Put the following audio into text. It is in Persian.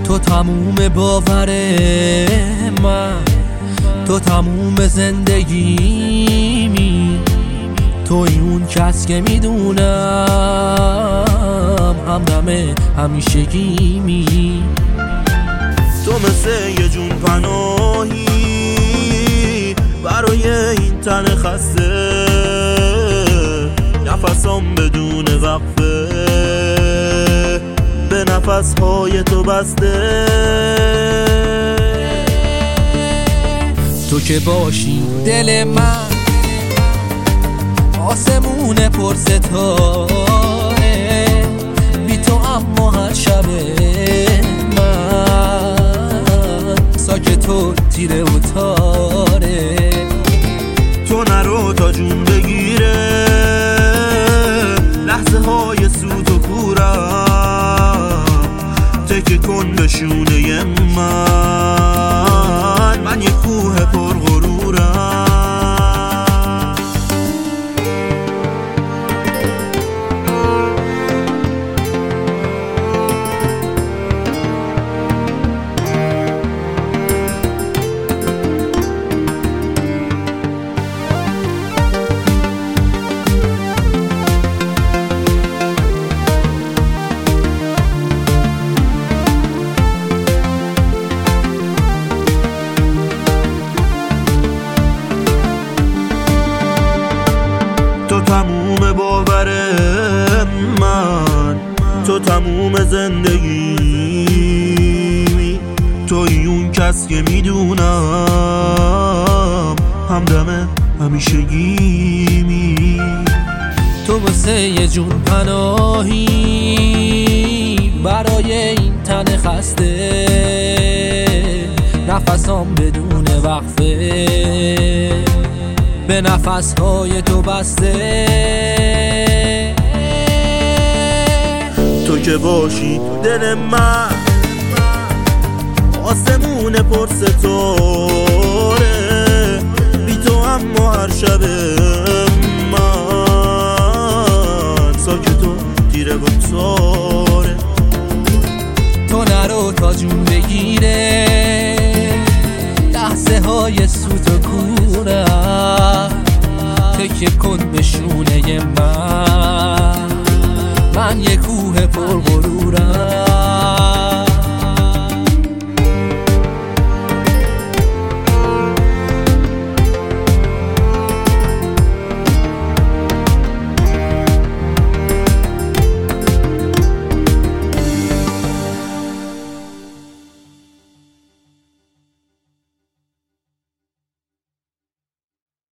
تو تموم باور من، تو تموم زندگیمی، توی اون کس که میدونم همدم همیشگیمی. تو مثل یه جون پناهی برای این تن خسته، نفسام بدون وقفه به نفسهای تو بسته. تو که باشی دل من، آسمون پر ستاره، بی تو اما هر شب من ساکت و تیره و تاره. تو نرو تا جون بگیره لحظه های سوت و کورم، تکه کن به شونه من یه کوه پرغرورم. تو تموم باور من، تو تموم زندگی، توی اون کس که میدونم همدم همیشگیمی. تو واسه یه جون پناهی برای این تن خسته، نفسام بدون وقفه به نفسهای تو بسته. تو که باشی دل من، آسمون پر ستاره، بی تو اما هر شب من ساکت و تیره و تاره. تو نرو تا جون بگیره لحظه های سوت و کورم، تکه کن به شونه من یه کوه پرغرورم.